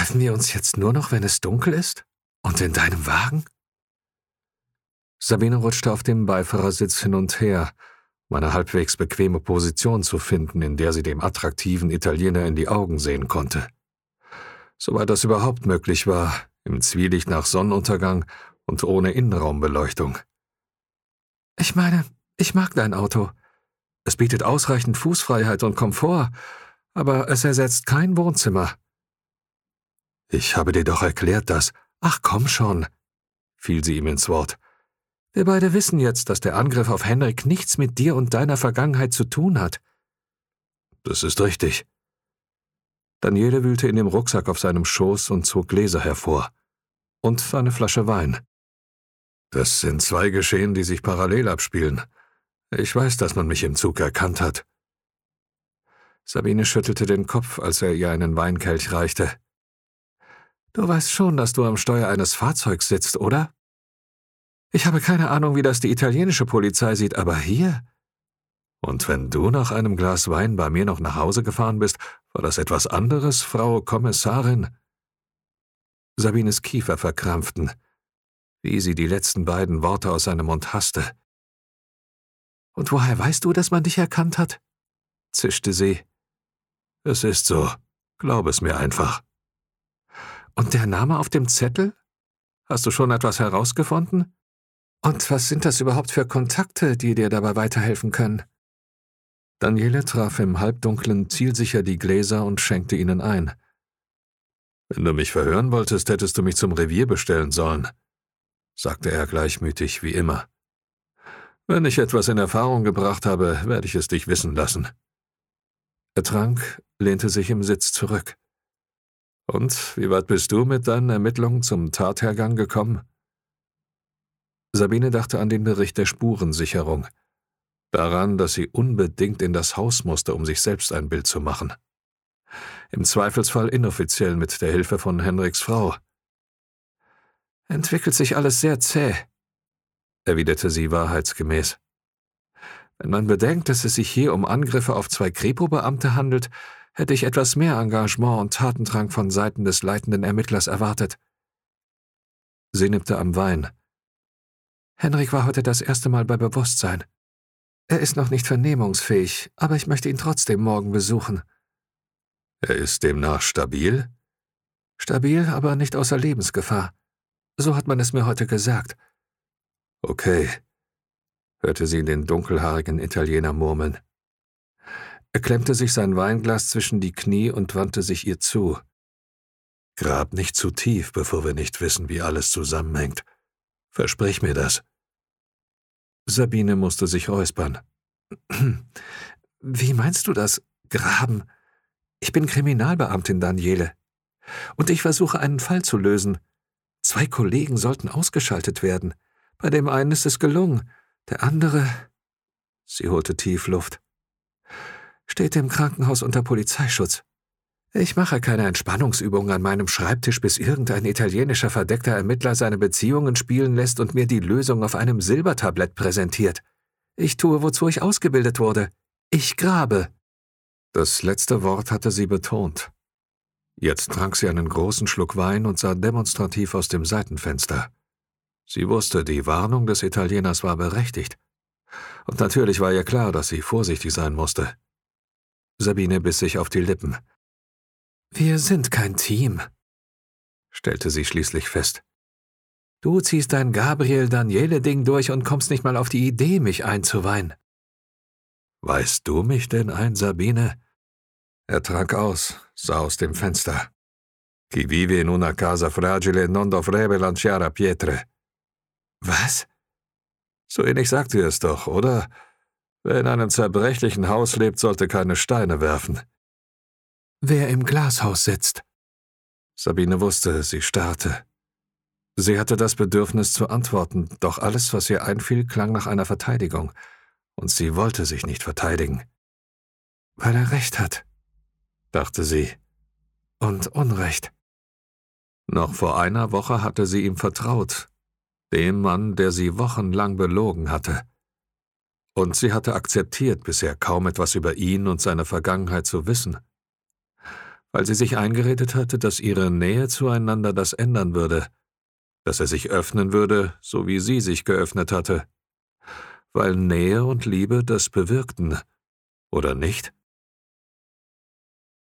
Treffen wir uns jetzt nur noch, wenn es dunkel ist? Und in deinem Wagen? Sabine rutschte auf dem Beifahrersitz hin und her, um eine halbwegs bequeme Position zu finden, in der sie dem attraktiven Italiener in die Augen sehen konnte. Soweit das überhaupt möglich war, im Zwielicht nach Sonnenuntergang und ohne Innenraumbeleuchtung. Ich meine, ich mag dein Auto. Es bietet ausreichend Fußfreiheit und Komfort, aber es ersetzt kein Wohnzimmer. Ich habe dir doch erklärt, dass... Ach komm schon, fiel sie ihm ins Wort. Wir beide wissen jetzt, dass der Angriff auf Henrik nichts mit dir und deiner Vergangenheit zu tun hat. Das ist richtig. Daniele wühlte in dem Rucksack auf seinem Schoß und zog Gläser hervor. Und eine Flasche Wein. Das sind zwei Geschehen, die sich parallel abspielen. Ich weiß, dass man mich im Zug erkannt hat. Sabine schüttelte den Kopf, als er ihr einen Weinkelch reichte. Du weißt schon, dass du am Steuer eines Fahrzeugs sitzt, oder? Ich habe keine Ahnung, wie das die italienische Polizei sieht, aber hier... Und wenn du nach einem Glas Wein bei mir noch nach Hause gefahren bist, war das etwas anderes, Frau Kommissarin? Sabines Kiefer verkrampften, wie sie die letzten beiden Worte aus seinem Mund hasste. Und woher weißt du, dass man dich erkannt hat? Zischte sie. Es ist so, glaub es mir einfach. Und der Name auf dem Zettel? Hast du schon etwas herausgefunden? Und was sind das überhaupt für Kontakte, die dir dabei weiterhelfen können? Daniele traf im Halbdunklen zielsicher die Gläser und schenkte ihnen ein. Wenn du mich verhören wolltest, hättest du mich zum Revier bestellen sollen, sagte er gleichmütig wie immer. Wenn ich etwas in Erfahrung gebracht habe, werde ich es dich wissen lassen. Er trank, lehnte sich im Sitz zurück. Und wie weit bist du mit deinen Ermittlungen zum Tathergang gekommen? Sabine dachte an den Bericht der Spurensicherung, daran, dass sie unbedingt in das Haus musste, um sich selbst ein Bild zu machen. Im Zweifelsfall inoffiziell mit der Hilfe von Henriks Frau. Entwickelt sich alles sehr zäh, erwiderte sie wahrheitsgemäß. Wenn man bedenkt, dass es sich hier um Angriffe auf 2 Kripo-Beamte handelt, hätte ich etwas mehr Engagement und Tatendrang von Seiten des leitenden Ermittlers erwartet. Sie nippte am Wein. Henrik war heute das erste Mal bei Bewusstsein. Er ist noch nicht vernehmungsfähig, aber ich möchte ihn trotzdem morgen besuchen. Er ist demnach stabil? Stabil, aber nicht außer Lebensgefahr. So hat man es mir heute gesagt. Okay, hörte sie den dunkelhaarigen Italiener murmeln. Er klemmte sich sein Weinglas zwischen die Knie und wandte sich ihr zu. Grab nicht zu tief, bevor wir nicht wissen, wie alles zusammenhängt. Versprich mir das. Sabine musste sich räuspern. Wie meinst du das, graben? Ich bin Kriminalbeamtin, Daniele. Und ich versuche, einen Fall zu lösen. 2 Kollegen sollten ausgeschaltet werden. Bei dem einen ist es gelungen, der andere... Sie holte tief Luft. Steht im Krankenhaus unter Polizeischutz. Ich mache keine Entspannungsübungen an meinem Schreibtisch, bis irgendein italienischer verdeckter Ermittler seine Beziehungen spielen lässt und mir die Lösung auf einem Silbertablett präsentiert. Ich tue, wozu ich ausgebildet wurde. Ich grabe. Das letzte Wort hatte sie betont. Jetzt trank sie einen großen Schluck Wein und sah demonstrativ aus dem Seitenfenster. Sie wusste, die Warnung des Italieners war berechtigt. Und natürlich war ihr klar, dass sie vorsichtig sein musste. Sabine biss sich auf die Lippen. »Wir sind kein Team«, stellte sie schließlich fest. »Du ziehst dein Gabriel-Daniele-Ding durch und kommst nicht mal auf die Idee, mich einzuweihen.« »Weißt du mich denn ein, Sabine?« Er trank aus, sah aus dem Fenster. »Chi vive in una casa fragile non dovrebbe lanciare pietre.« »Was?« »So ähnlich sagt ihr es doch, oder? Wer in einem zerbrechlichen Haus lebt, sollte keine Steine werfen.« »Wer im Glashaus sitzt.« Sabine wusste, sie starrte. Sie hatte das Bedürfnis zu antworten, doch alles, was ihr einfiel, klang nach einer Verteidigung, und sie wollte sich nicht verteidigen. »Weil er recht hat«, dachte sie, »und Unrecht.« Noch vor einer Woche hatte sie ihm vertraut, dem Mann, der sie wochenlang belogen hatte. Und sie hatte akzeptiert, bisher kaum etwas über ihn und seine Vergangenheit zu wissen. weil sie sich eingeredet hatte, dass ihre Nähe zueinander das ändern würde, dass er sich öffnen würde, so wie sie sich geöffnet hatte, weil Nähe und Liebe das bewirkten, oder nicht?